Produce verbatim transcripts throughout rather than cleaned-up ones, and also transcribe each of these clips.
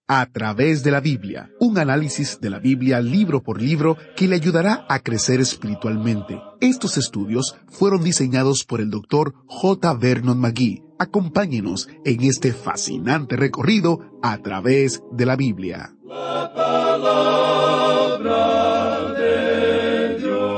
A través de la Biblia, un análisis de la Biblia libro por libro que le ayudará a crecer espiritualmente. Estos estudios fueron diseñados por el doctor J. Vernon McGee. Acompáñenos en este fascinante recorrido a través de la Biblia. La palabra de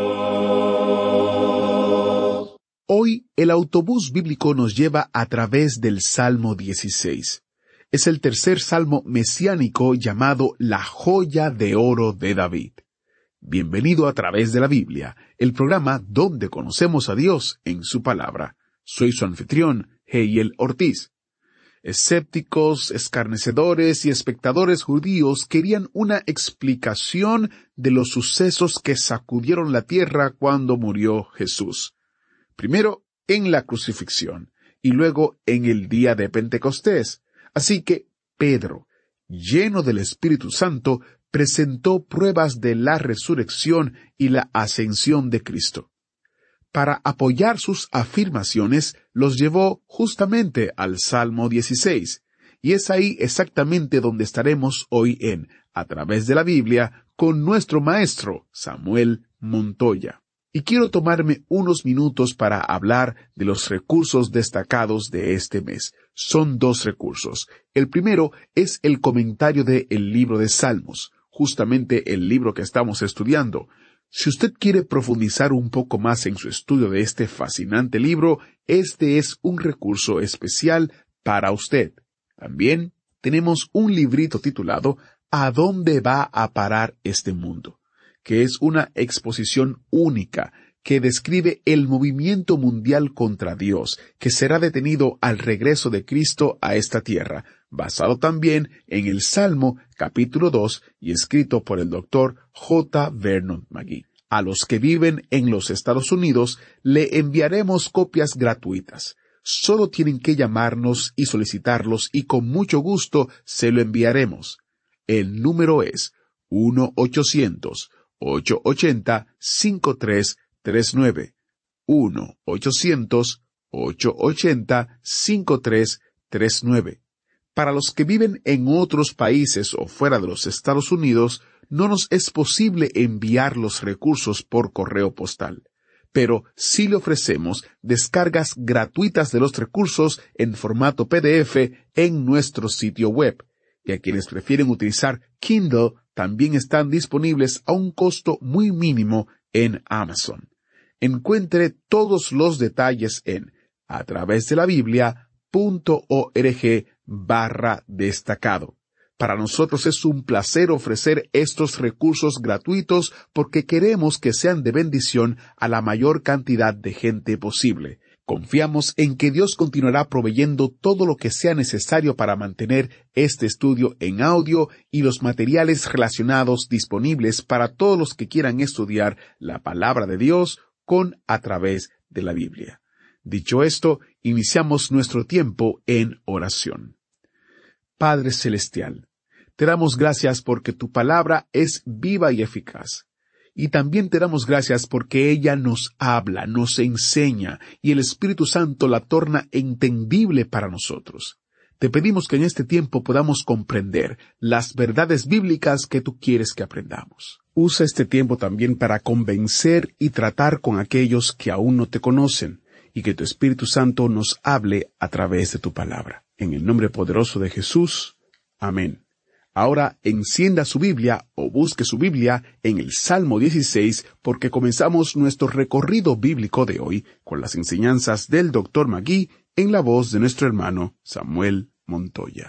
Dios. Hoy, el autobús bíblico nos lleva a través del Salmo dieciséis. Es el tercer salmo mesiánico llamado la joya de oro de David. Bienvenido a través de la Biblia, el programa donde conocemos a Dios en su palabra. Soy su anfitrión, Heiel Ortiz. Escépticos, escarnecedores y espectadores judíos querían una explicación de los sucesos que sacudieron la tierra cuando murió Jesús. Primero en la crucifixión y luego en el día de Pentecostés. Así que Pedro, lleno del Espíritu Santo, presentó pruebas de la resurrección y la ascensión de Cristo. Para apoyar sus afirmaciones, los llevó justamente al Salmo dieciséis, y es ahí exactamente donde estaremos hoy en A través de la Biblia con nuestro maestro Samuel Montoya. Y quiero tomarme unos minutos para hablar de los recursos destacados de este mes. Son dos recursos. El primero es el comentario de El Libro de Salmos, justamente el libro que estamos estudiando. Si usted quiere profundizar un poco más en su estudio de este fascinante libro, este es un recurso especial para usted. También tenemos un librito titulado ¿A dónde va a parar este mundo?, que es una exposición única que describe el movimiento mundial contra Dios, que será detenido al regreso de Cristo a esta tierra, basado también en el Salmo capítulo dos y escrito por el doctor J. Vernon McGee. A los que viven en los Estados Unidos le enviaremos copias gratuitas. Solo tienen que llamarnos y solicitarlos y con mucho gusto se lo enviaremos. El número es uno ochocientos, ocho ochenta, cinco tres tres nueve, uno ochocientos, ocho ochenta, cinco tres tres nueve. Para los que viven en otros países o fuera de los Estados Unidos, no nos es posible enviar los recursos por correo postal, pero sí le ofrecemos descargas gratuitas de los recursos en formato P D F en nuestro sitio web, y a quienes prefieren utilizar Kindle también están disponibles a un costo muy mínimo en Amazon. Encuentre todos los detalles en a través de la Biblia punto org barra destacado. Para nosotros es un placer ofrecer estos recursos gratuitos porque queremos que sean de bendición a la mayor cantidad de gente posible. Confiamos en que Dios continuará proveyendo todo lo que sea necesario para mantener este estudio en audio y los materiales relacionados disponibles para todos los que quieran estudiar la palabra de Dios con a través de la Biblia. Dicho esto, iniciamos nuestro tiempo en oración. Padre Celestial, te damos gracias porque tu palabra es viva y eficaz. Y también te damos gracias porque ella nos habla, nos enseña, y el Espíritu Santo la torna entendible para nosotros. Te pedimos que en este tiempo podamos comprender las verdades bíblicas que tú quieres que aprendamos. Usa este tiempo también para convencer y tratar con aquellos que aún no te conocen, y que tu Espíritu Santo nos hable a través de tu palabra. En el nombre poderoso de Jesús. Amén. Ahora encienda su Biblia o busque su Biblia en el Salmo dieciséis porque comenzamos nuestro recorrido bíblico de hoy con las enseñanzas del doctor McGee en la voz de nuestro hermano Samuel Montoya.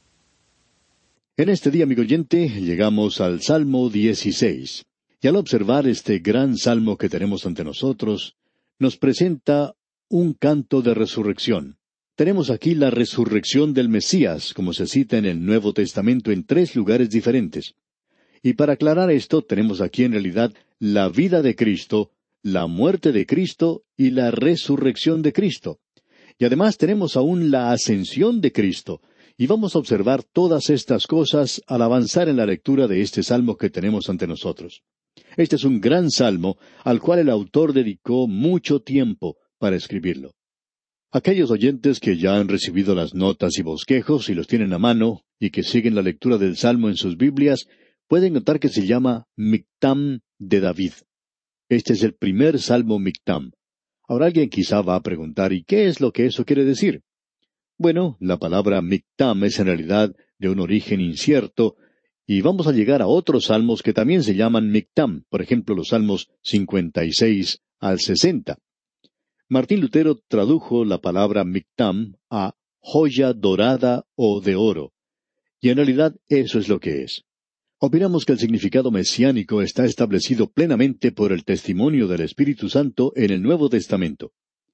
En este día, amigo oyente, llegamos al Salmo dieciséis. Y al observar este gran salmo que tenemos ante nosotros, nos presenta un canto de resurrección. Tenemos aquí la resurrección del Mesías, como se cita en el Nuevo Testamento en tres lugares diferentes. Y para aclarar esto, tenemos aquí en realidad la vida de Cristo, la muerte de Cristo y la resurrección de Cristo. Y además tenemos aún la ascensión de Cristo. Y vamos a observar todas estas cosas al avanzar en la lectura de este salmo que tenemos ante nosotros. Este es un gran salmo al cual el autor dedicó mucho tiempo para escribirlo. Aquellos oyentes que ya han recibido las notas y bosquejos y los tienen a mano y que siguen la lectura del Salmo en sus Biblias, pueden notar que se llama Mictam de David. Este es el primer Salmo Mictam. Ahora alguien quizá va a preguntar, ¿y qué es lo que eso quiere decir? Bueno, la palabra Mictam es en realidad de un origen incierto, y vamos a llegar a otros salmos que también se llaman Mictam, por ejemplo los salmos cincuenta y seis al sesenta. Martín Lutero tradujo la palabra Mictam a joya dorada o de oro, y en realidad eso es lo que es. Opinamos que el significado mesiánico está establecido plenamente por el testimonio del Espíritu Santo en el Nuevo Testamento.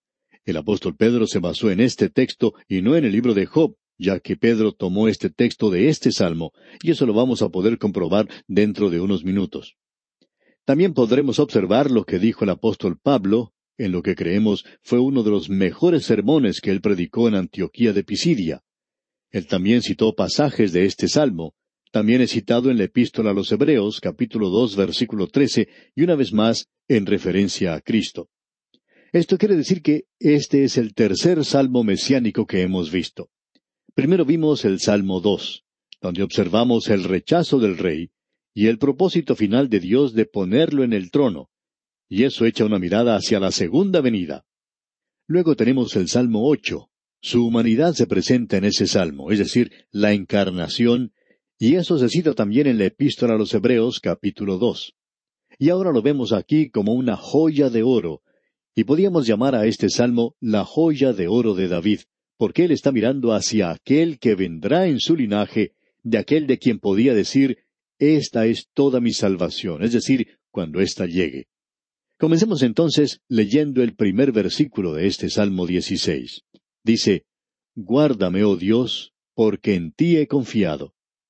El apóstol Pedro se basó en este texto y no en el libro de Job, ya que Pedro tomó este texto de este salmo, y eso lo vamos a poder comprobar dentro de unos minutos. También podremos observar lo que dijo el apóstol Pablo, en lo que creemos fue uno de los mejores sermones que él predicó en Antioquía de Pisidia. Él también citó pasajes de este salmo. También es citado en la Epístola a los Hebreos, capítulo dos, versículo trece, y una vez más en referencia a Cristo. Esto quiere decir que este es el tercer salmo mesiánico que hemos visto. Primero vimos el Salmo dos, donde observamos el rechazo del rey y el propósito final de Dios de ponerlo en el trono, y eso echa una mirada hacia la segunda venida. Luego tenemos el Salmo ocho. Su humanidad se presenta en ese salmo, es decir, la encarnación, y eso se cita también en la Epístola a los Hebreos, capítulo dos. Y ahora lo vemos aquí como una joya de oro, y podíamos llamar a este salmo la joya de oro de David, porque él está mirando hacia aquel que vendrá en su linaje, de aquel de quien podía decir, esta es toda mi salvación, es decir, cuando ésta llegue. Comencemos entonces leyendo el primer versículo de este Salmo dieciséis. Dice, Guárdame, oh Dios, porque en ti he confiado.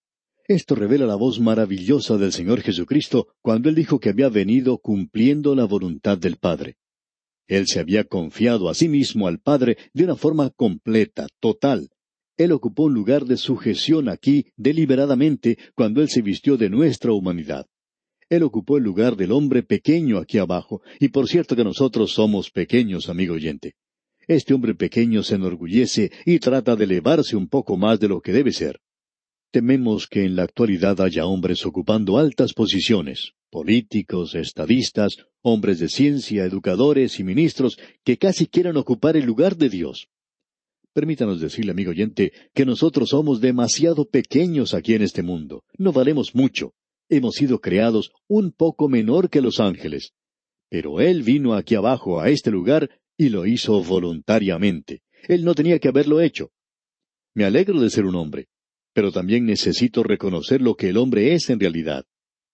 Esto revela la voz maravillosa del Señor Jesucristo cuando Él dijo que había venido cumpliendo la voluntad del Padre. Él se había confiado a sí mismo al Padre de una forma completa, total. Él ocupó un lugar de sujeción aquí deliberadamente cuando Él se vistió de nuestra humanidad. Él ocupó el lugar del hombre pequeño aquí abajo, y por cierto que nosotros somos pequeños, amigo oyente. Este hombre pequeño se enorgullece y trata de elevarse un poco más de lo que debe ser. Tememos que en la actualidad haya hombres ocupando altas posiciones, políticos, estadistas, hombres de ciencia, educadores y ministros, que casi quieran ocupar el lugar de Dios. Permítanos decirle, amigo oyente, que nosotros somos demasiado pequeños aquí en este mundo. No valemos mucho. Hemos sido creados un poco menor que los ángeles. Pero Él vino aquí abajo a este lugar y lo hizo voluntariamente. Él no tenía que haberlo hecho. Me alegro de ser un hombre, pero también necesito reconocer lo que el hombre es en realidad.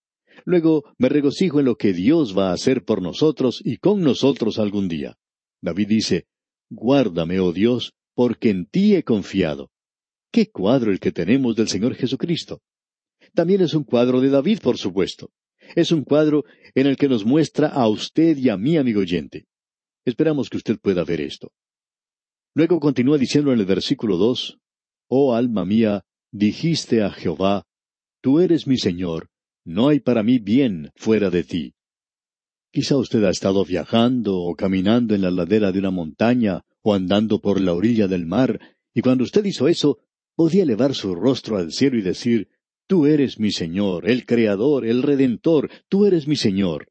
Luego me regocijo en lo que Dios va a hacer por nosotros y con nosotros algún día. David dice, Guárdame, oh Dios, porque en ti he confiado. ¡Qué cuadro el que tenemos del Señor Jesucristo! También es un cuadro de David, por supuesto. Es un cuadro en el que nos muestra a usted y a mí, amigo oyente. Esperamos que usted pueda ver esto. Luego continúa diciendo en el versículo dos, Oh alma mía, dijiste a Jehová, Tú eres mi Señor, no hay para mí bien fuera de ti. Quizá usted ha estado viajando o caminando en la ladera de una montaña o andando por la orilla del mar, y cuando usted hizo eso, podía elevar su rostro al cielo y decir, Tú eres mi Señor, el Creador, el Redentor, tú eres mi Señor.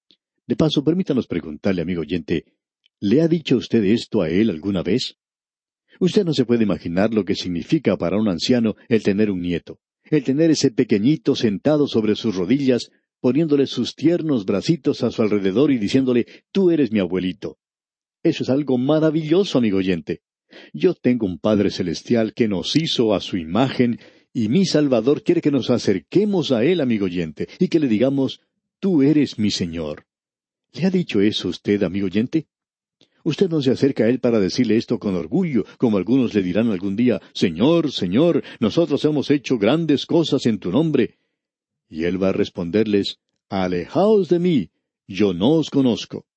De paso, permítanos preguntarle, amigo oyente, ¿le ha dicho usted esto a Él alguna vez? Usted no se puede imaginar lo que significa para un anciano el tener un nieto, el tener ese pequeñito sentado sobre sus rodillas, poniéndole sus tiernos bracitos a su alrededor y diciéndole, Tú eres mi abuelito. Eso es algo maravilloso, amigo oyente. Yo tengo un Padre Celestial que nos hizo a su imagen, y mi Salvador quiere que nos acerquemos a Él, amigo oyente, y que le digamos, Tú eres mi Señor. ¿Le ha dicho eso usted, amigo oyente? Usted no se acerca a Él para decirle esto con orgullo, como algunos le dirán algún día, Señor, Señor, nosotros hemos hecho grandes cosas en tu nombre. Y Él va a responderles, Alejaos de mí, yo no os conozco.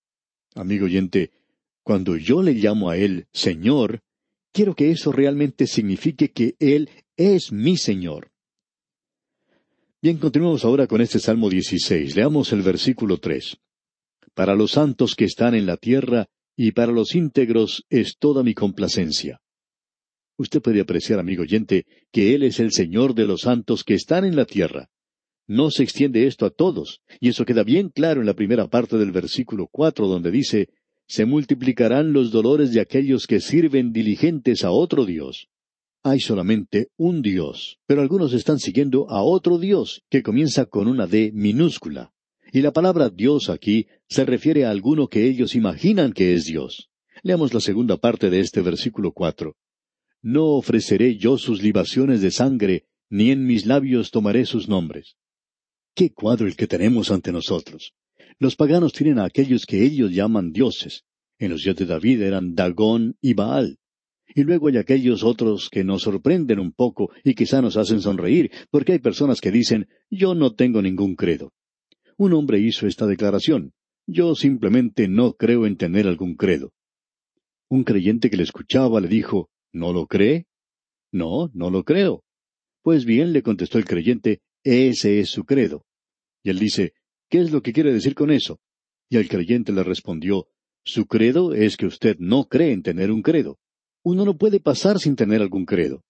Amigo oyente, cuando yo le llamo a Él Señor, quiero que eso realmente signifique que Él es mi Señor. Bien, continuamos ahora con este Salmo dieciséis. Leamos el versículo tres. Para los santos que están en la tierra, y para los íntegros es toda mi complacencia. Usted puede apreciar, amigo oyente, que Él es el Señor de los santos que están en la tierra. No se extiende esto a todos, y eso queda bien claro en la primera parte del versículo cuatro, donde dice, «Se multiplicarán los dolores de aquellos que sirven diligentes a otro Dios». Hay solamente un Dios, pero algunos están siguiendo a otro Dios, que comienza con una D minúscula. Y la palabra Dios aquí se refiere a alguno que ellos imaginan que es Dios. Leamos la segunda parte de este versículo cuatro. «No ofreceré yo sus libaciones de sangre, ni en mis labios tomaré sus nombres». ¡Qué cuadro el que tenemos ante nosotros! Los paganos tienen a aquellos que ellos llaman dioses. En los días de David eran Dagón y Baal. Y luego hay aquellos otros que nos sorprenden un poco y quizá nos hacen sonreír, porque hay personas que dicen, «Yo no tengo ningún credo». Un hombre hizo esta declaración, «Yo simplemente no creo en tener algún credo». Un creyente que le escuchaba le dijo, «¿No lo cree?». «No, no lo creo». «Pues bien», le contestó el creyente, «ese es su credo». Y él dice, «¿Qué es lo que quiere decir con eso?». Y el creyente le respondió, «Su credo es que usted no cree en tener un credo. Uno no puede pasar sin tener algún credo».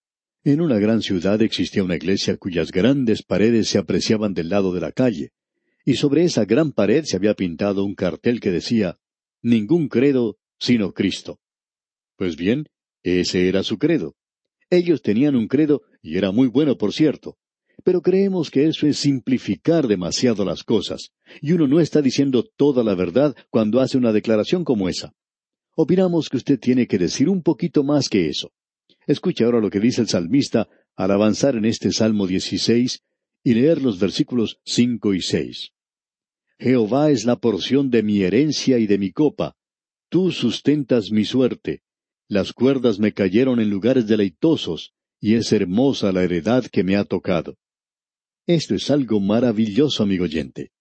En una gran ciudad existía una iglesia cuyas grandes paredes se apreciaban del lado de la calle, y sobre esa gran pared se había pintado un cartel que decía, «Ningún credo sino Cristo». Pues bien, ese era su credo. Ellos tenían un credo, y era muy bueno, por cierto. Pero creemos que eso es simplificar demasiado las cosas, y uno no está diciendo toda la verdad cuando hace una declaración como esa. Opinamos que usted tiene que decir un poquito más que eso. Escuche ahora lo que dice el salmista al avanzar en este Salmo dieciséis y leer los versículos cinco y seis. «Jehová es la porción de mi herencia y de mi copa. Tú sustentas mi suerte. Las cuerdas me cayeron en lugares deleitosos, y es hermosa la heredad que me ha tocado». Esto es algo maravilloso, amigo oyente.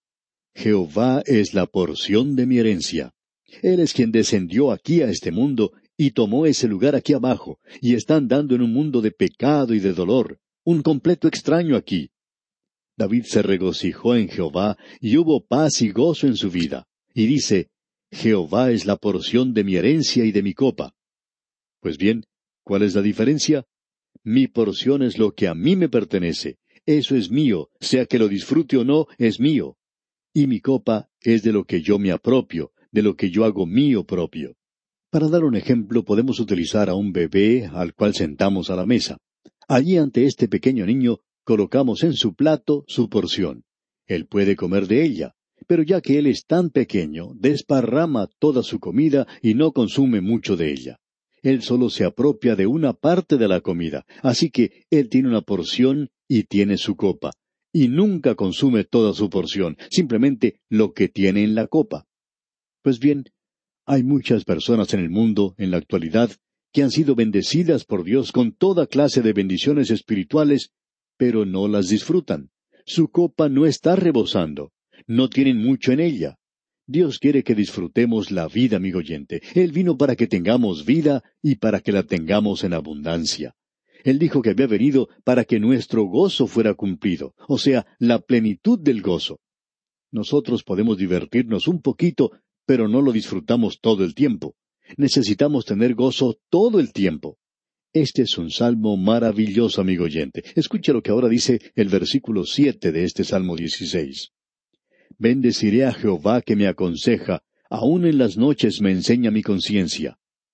Jehová es la porción de mi herencia. Él es quien descendió aquí a este mundo y tomó ese lugar aquí abajo, y está andando en un mundo de pecado y de dolor, un completo extraño aquí. David se regocijó en Jehová, y hubo paz y gozo en su vida, y dice, «Jehová es la porción de mi herencia y de mi copa». Pues bien, ¿cuál es la diferencia? Mi porción es lo que a mí me pertenece. Eso es mío, sea que lo disfrute o no, es mío. Y mi copa es de lo que yo me apropio, de lo que yo hago mío propio. Para dar un ejemplo, podemos utilizar a un bebé al cual sentamos a la mesa. Allí ante este pequeño niño colocamos en su plato su porción. Él puede comer de ella, pero ya que él es tan pequeño, desparrama toda su comida y no consume mucho de ella. Él solo se apropia de una parte de la comida, así que él tiene una porción y tiene su copa, y nunca consume toda su porción, simplemente lo que tiene en la copa. Pues bien, hay muchas personas en el mundo, en la actualidad, que han sido bendecidas por Dios con toda clase de bendiciones espirituales, pero no las disfrutan. Su copa no está rebosando, no tienen mucho en ella. Dios quiere que disfrutemos la vida, amigo oyente. Él vino para que tengamos vida y para que la tengamos en abundancia. Él dijo que había venido para que nuestro gozo fuera cumplido, o sea, la plenitud del gozo. Nosotros podemos divertirnos un poquito, pero no lo disfrutamos todo el tiempo. Necesitamos tener gozo todo el tiempo. Este es un salmo maravilloso, amigo oyente. Escucha lo que ahora dice el versículo siete de este Salmo dieciséis. «Bendeciré a Jehová que me aconseja, aun en las noches me enseña mi conciencia».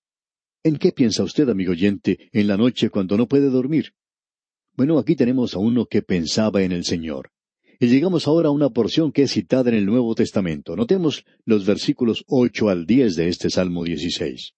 ¿En qué piensa usted, amigo oyente, en la noche cuando no puede dormir? Bueno, aquí tenemos a uno que pensaba en el Señor. Y llegamos ahora a una porción que es citada en el Nuevo Testamento. Notemos los versículos ocho al diez de este Salmo dieciséis.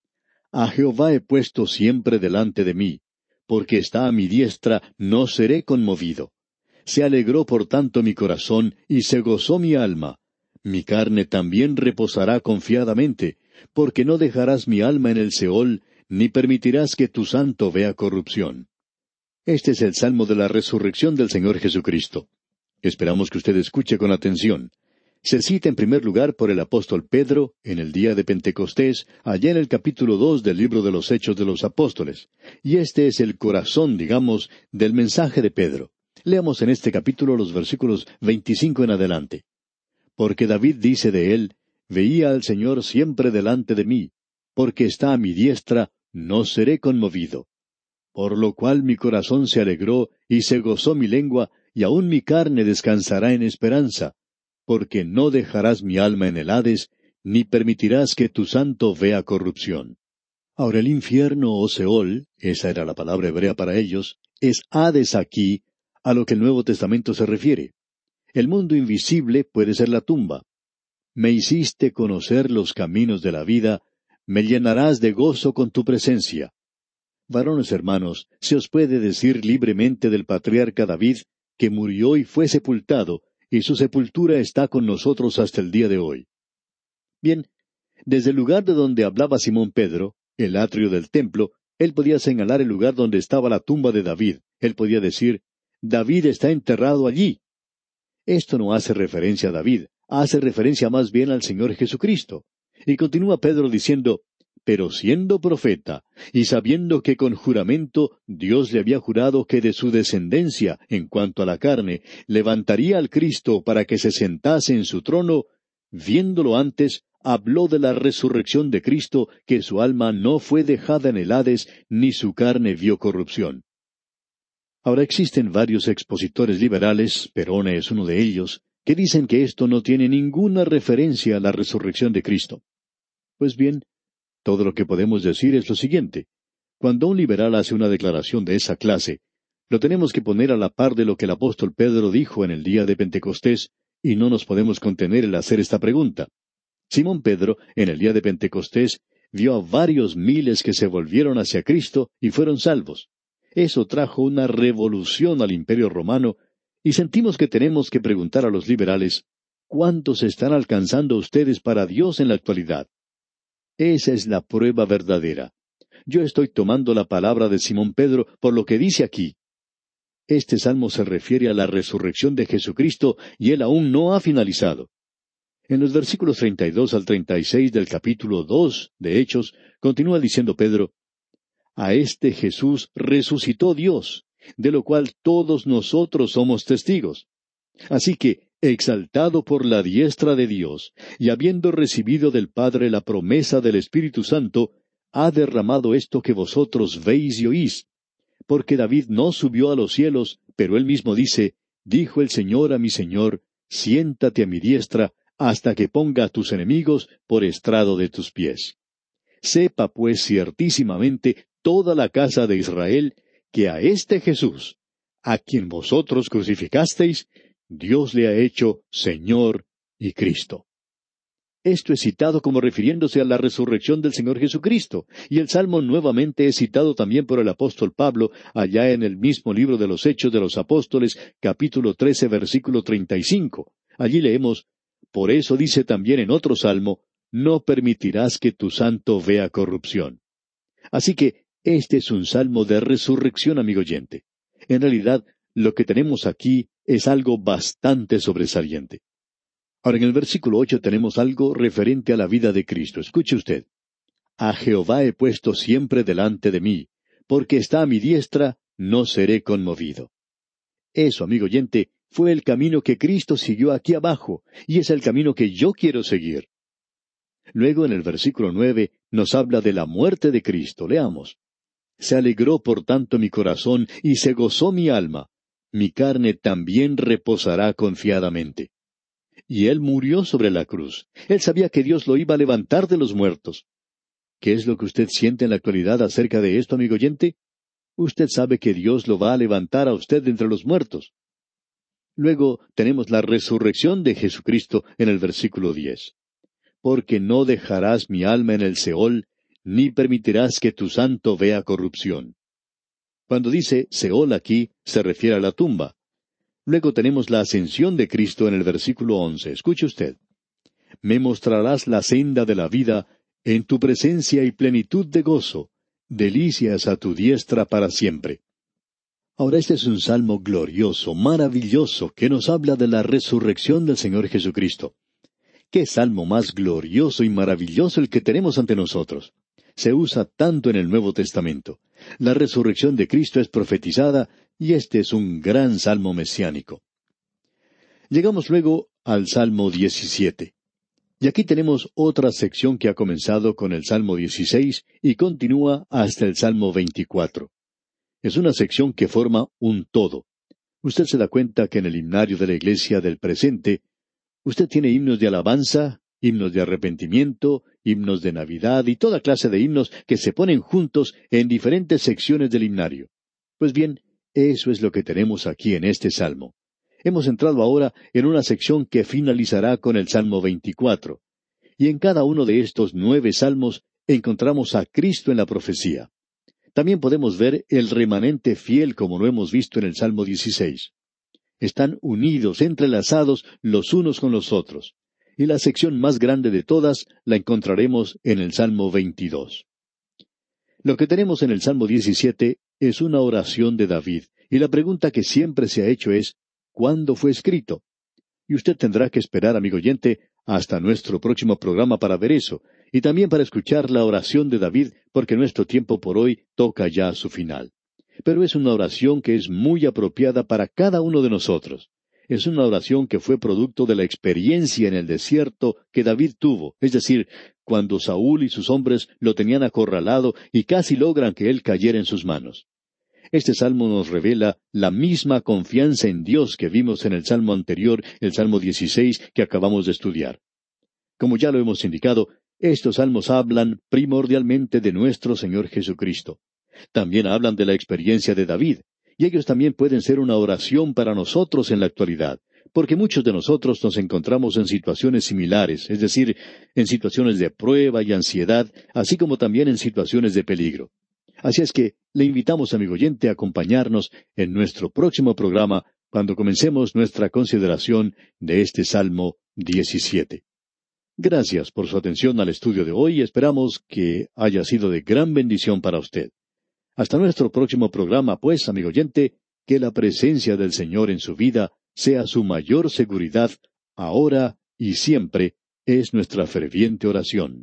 «A Jehová he puesto siempre delante de mí, porque está a mi diestra, no seré conmovido. Se alegró por tanto mi corazón, y se gozó mi alma. Mi carne también reposará confiadamente, porque no dejarás mi alma en el Seol, ni permitirás que tu santo vea corrupción». Este es el Salmo de la resurrección del Señor Jesucristo. Esperamos que usted escuche con atención. Se cita en primer lugar por el apóstol Pedro en el día de Pentecostés, allá en el capítulo dos del libro de los Hechos de los Apóstoles. Y este es el corazón, digamos, del mensaje de Pedro. Leamos en este capítulo los versículos veinticinco en adelante. «Porque David dice de él, Veía al Señor siempre delante de mí, porque está a mi diestra, no seré conmovido. Por lo cual mi corazón se alegró y se gozó mi lengua, y aun mi carne descansará en esperanza, porque no dejarás mi alma en el Hades, ni permitirás que tu santo vea corrupción. Ahora el infierno o Seol, esa era la palabra hebrea para ellos, es Hades aquí, a lo que el Nuevo Testamento se refiere. El mundo invisible puede ser la tumba. Me hiciste conocer los caminos de la vida, me llenarás de gozo con tu presencia. Varones hermanos, se os puede decir libremente del patriarca David, que murió y fue sepultado, y su sepultura está con nosotros hasta el día de hoy. Bien, desde el lugar de donde hablaba Simón Pedro, el atrio del templo, él podía señalar el lugar donde estaba la tumba de David. Él podía decir, David está enterrado allí. Esto no hace referencia a David, hace referencia más bien al Señor Jesucristo. Y continúa Pedro diciendo, pero siendo profeta, y sabiendo que con juramento Dios le había jurado que de su descendencia, en cuanto a la carne, levantaría al Cristo para que se sentase en su trono, viéndolo antes, habló de la resurrección de Cristo, que su alma no fue dejada en el Hades, ni su carne vio corrupción. Ahora existen varios expositores liberales, Perone es uno de ellos, que dicen que esto no tiene ninguna referencia a la resurrección de Cristo. Pues bien, todo lo que podemos decir es lo siguiente. Cuando un liberal hace una declaración de esa clase, lo tenemos que poner a la par de lo que el apóstol Pedro dijo en el día de Pentecostés, y no nos podemos contener el hacer esta pregunta. Simón Pedro, en el día de Pentecostés, vio a varios miles que se volvieron hacia Cristo y fueron salvos. Eso trajo una revolución al Imperio Romano, y sentimos que tenemos que preguntar a los liberales, ¿cuántos están alcanzando ustedes para Dios en la actualidad? Esa es la prueba verdadera. Yo estoy tomando la palabra de Simón Pedro por lo que dice aquí. Este salmo se refiere a la resurrección de Jesucristo y él aún no ha finalizado. En los versículos treinta y dos al treinta y seis del capítulo dos de Hechos, continúa diciendo Pedro, a este Jesús resucitó Dios, de lo cual todos nosotros somos testigos. Así que, exaltado por la diestra de Dios, y habiendo recibido del Padre la promesa del Espíritu Santo, ha derramado esto que vosotros veis y oís. Porque David no subió a los cielos, pero él mismo dice, dijo el Señor a mi Señor, siéntate a mi diestra, hasta que ponga a tus enemigos por estrado de tus pies. Sepa pues ciertísimamente toda la casa de Israel, que a este Jesús, a quien vosotros crucificasteis, Dios le ha hecho Señor y Cristo. Esto es citado como refiriéndose a la resurrección del Señor Jesucristo, y el Salmo nuevamente es citado también por el apóstol Pablo, allá en el mismo libro de los Hechos de los Apóstoles, capítulo trece, versículo treinta y cinco. Allí leemos, por eso dice también en otro salmo, no permitirás que tu santo vea corrupción. Así que este es un salmo de resurrección, amigo oyente. En realidad, lo que tenemos aquí es algo bastante sobresaliente. Ahora, en el versículo ocho tenemos algo referente a la vida de Cristo. Escuche usted. A Jehová he puesto siempre delante de mí, porque está a mi diestra, no seré conmovido. Eso, amigo oyente, fue el camino que Cristo siguió aquí abajo, y es el camino que yo quiero seguir. Luego, en el versículo nueve, nos habla de la muerte de Cristo. Leamos. Se alegró por tanto mi corazón, y se gozó mi alma. Mi carne también reposará confiadamente. Y él murió sobre la cruz. Él sabía que Dios lo iba a levantar de los muertos. ¿Qué es lo que usted siente en la actualidad acerca de esto, amigo oyente? Usted sabe que Dios lo va a levantar a usted de entre los muertos. Luego tenemos la resurrección de Jesucristo en el versículo diez. Porque no dejarás mi alma en el Seol, ni permitirás que tu santo vea corrupción. Cuando dice Seol aquí, se refiere a la tumba. Luego tenemos la ascensión de Cristo en el versículo once. Escuche usted. Me mostrarás la senda de la vida, en tu presencia y plenitud de gozo, delicias a tu diestra para siempre. Ahora este es un salmo glorioso, maravilloso, que nos habla de la resurrección del Señor Jesucristo. ¿Qué salmo más glorioso y maravilloso el que tenemos ante nosotros? Se usa tanto en el Nuevo Testamento. La resurrección de Cristo es profetizada, y este es un gran salmo mesiánico. Llegamos luego al Salmo diecisiete. Y aquí tenemos otra sección que ha comenzado con el Salmo dieciséis y continúa hasta el Salmo veinticuatro. Es una sección que forma un todo. Usted se da cuenta que en el himnario de la Iglesia del presente, usted tiene himnos de alabanza, himnos de arrepentimiento, himnos de Navidad y toda clase de himnos que se ponen juntos en diferentes secciones del himnario. Pues bien, eso es lo que tenemos aquí en este Salmo. Hemos entrado ahora en una sección que finalizará con el Salmo veinticuatro. Y en cada uno de estos nueve salmos encontramos a Cristo en la profecía. También podemos ver el remanente fiel como lo hemos visto en el Salmo dieciséis. Están unidos, entrelazados los unos con los otros. Y la sección más grande de todas la encontraremos en el Salmo veintidós. Lo que tenemos en el Salmo diecisiete es una oración de David, y la pregunta que siempre se ha hecho es, ¿cuándo fue escrito? Y usted tendrá que esperar, amigo oyente, hasta nuestro próximo programa para ver eso, y también para escuchar la oración de David, porque nuestro tiempo por hoy toca ya su final. Pero es una oración que es muy apropiada para cada uno de nosotros. Es una oración que fue producto de la experiencia en el desierto que David tuvo, es decir, cuando Saúl y sus hombres lo tenían acorralado y casi logran que él cayera en sus manos. Este salmo nos revela la misma confianza en Dios que vimos en el salmo anterior, el Salmo dieciséis, que acabamos de estudiar. Como ya lo hemos indicado, estos salmos hablan primordialmente de nuestro Señor Jesucristo. También hablan de la experiencia de David, y ellos también pueden ser una oración para nosotros en la actualidad, porque muchos de nosotros nos encontramos en situaciones similares, es decir, en situaciones de prueba y ansiedad, así como también en situaciones de peligro. Así es que le invitamos, amigo oyente, a acompañarnos en nuestro próximo programa cuando comencemos nuestra consideración de este Salmo diecisiete. Gracias por su atención al estudio de hoy y esperamos que haya sido de gran bendición para usted. Hasta nuestro próximo programa, pues, amigo oyente, que la presencia del Señor en su vida sea su mayor seguridad, ahora y siempre, es nuestra ferviente oración.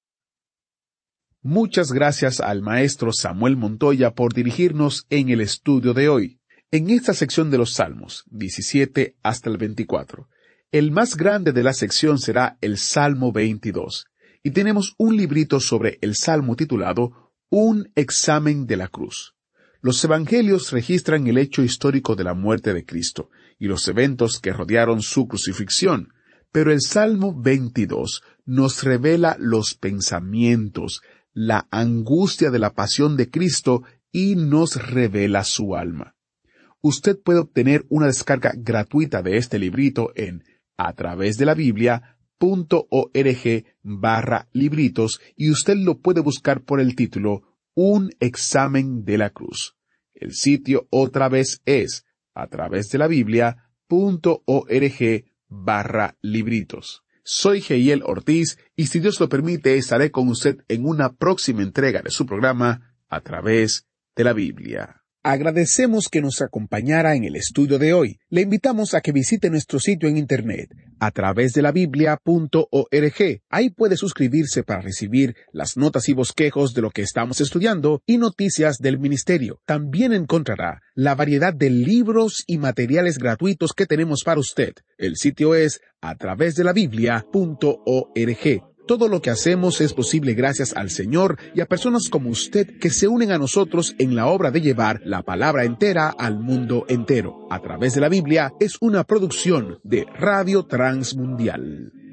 Muchas gracias al maestro Samuel Montoya por dirigirnos en el estudio de hoy. En esta sección de los Salmos, diecisiete hasta el veinticuatro, el más grande de la sección será el Salmo veintidós, y tenemos un librito sobre el Salmo titulado Un examen de la cruz. Los evangelios registran el hecho histórico de la muerte de Cristo y los eventos que rodearon su crucifixión, pero el Salmo veintidós nos revela los pensamientos, la angustia de la pasión de Cristo y nos revela su alma. Usted puede obtener una descarga gratuita de este librito en a través de la Biblia punto org barra libritos y usted lo puede buscar por el título Un examen de la cruz. El sitio otra vez es a través de la Biblia punto org barra libritos. Soy Geiel Ortiz y si Dios lo permite estaré con usted en una próxima entrega de su programa A través de la Biblia. Agradecemos que nos acompañara en el estudio de hoy. Le invitamos a que visite nuestro sitio en internet a través de la biblia punto org. Ahí puede suscribirse para recibir las notas y bosquejos de lo que estamos estudiando y noticias del ministerio. También encontrará la variedad de libros y materiales gratuitos que tenemos para usted. El sitio es a través de la biblia punto org. Todo lo que hacemos es posible gracias al Señor y a personas como usted que se unen a nosotros en la obra de llevar la palabra entera al mundo entero. A través de la Biblia es una producción de Radio Transmundial.